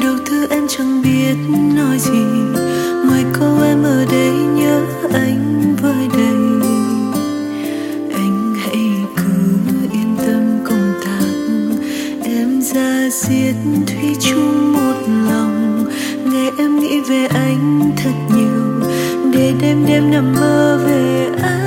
Đủ thứ em chẳng biết nói gì, ngoài câu em ở đây nhớ anh với đây. Anh hãy cứ yên tâm công tác, em ra diết thủy chung một lòng. Ngày em nghĩ về anh thật nhiều, để đêm đêm nằm mơ về anh.